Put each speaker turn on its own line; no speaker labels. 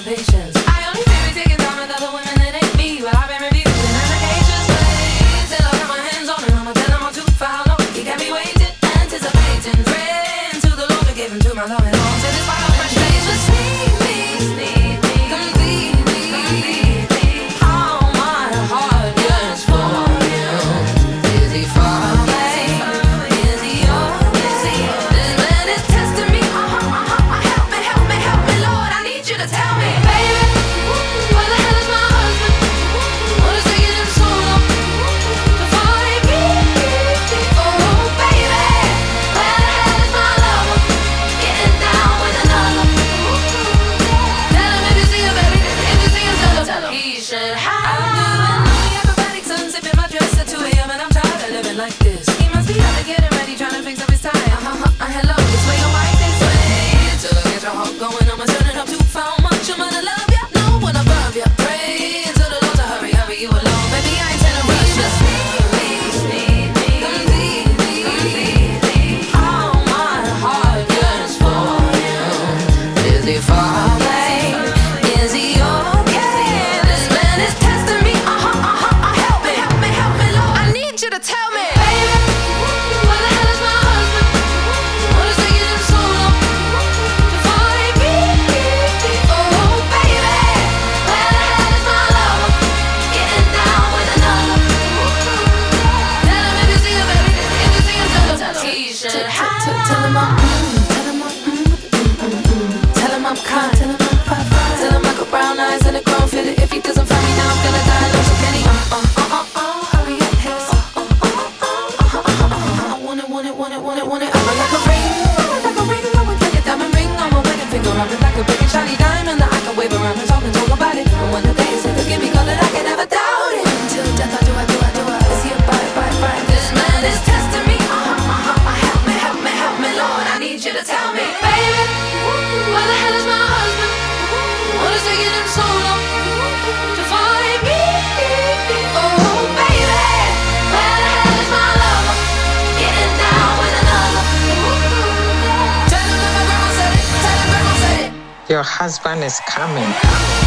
patience. I only feel me taking time with other women that ain't me, but I've been refusing applications. Wait till I got my hands on him, I'ma tell him I'll do for how long. He got me waiting, anticipating, praying to the Lord to give him to my love and all. So this why I'm frustrated. Just need me, complete me. How my heart yearns for you. Is he far away? Is he yours? This man is testing me. Help me, Lord. I need you to tell me, baby, where the hell is my husband? What is taking him so long to find me? Oh, baby, where the hell is my lover? Getting down with another. Tell him if you see him, baby. If you see him, tell him. He should have. I'm doing the acrobatic sun, sipping my dress at 2 a.m. and I'm tired of living like this. He must be out to getting ready, trying to fix up his tie. Hello, this way, your wife this way. Till I get your heart going, I'ma turn it up to how much I'm gonna love ya. No one above ya. Pray to the Lord to hurry you along. Baby, I ain't trying to rush ya. Need me, completely. How my heart yearns for you. Is he far away? Is he okay? This man is testing me. Help me, Lord. I need you to tell me, baby, where the hell is my husband? What is taking him so long to find me? Oh, baby, where the hell is my lover? Getting down with another. Tell him if you see him, baby. If you see him, tell him. He should have. Tell him I'm kind. Tell him I got brown eyes and a grown fitted. If he doesn't find me now, I'm gonna die alone. So can he? Hurry up, his. I want it. I'm like a ring. I would like a diamond ring on my wedding finger. I'm like a big and shiny diamond that I can wave around and talk about it. And one of the days, forgive me, God, that I can never doubt it. Until death, I do. Is he a bite? This man is testing me. Help me, Lord. I need you to tell me, baby, where the hell is my husband? What is taking him so long to find me? Oh, baby, where the hell is my lover? Getting down with another. Tell him that my grandma said it.
Your husband is coming.